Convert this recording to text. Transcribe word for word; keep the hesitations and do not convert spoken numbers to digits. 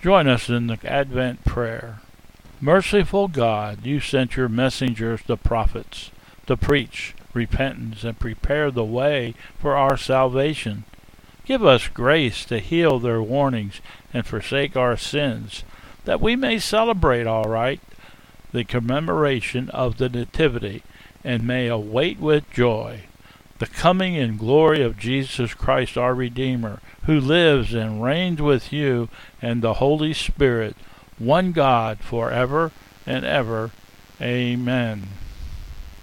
Join us in the Advent prayer. Merciful God, you sent your messengers, the prophets, to preach repentance and prepare the way for our salvation. Give us grace to heed their warnings and forsake our sins, that we may celebrate aright the commemoration of the Nativity, and may await with joy the coming in glory of Jesus Christ our Redeemer, who lives and reigns with you and the Holy Spirit, one God, forever and ever. Amen.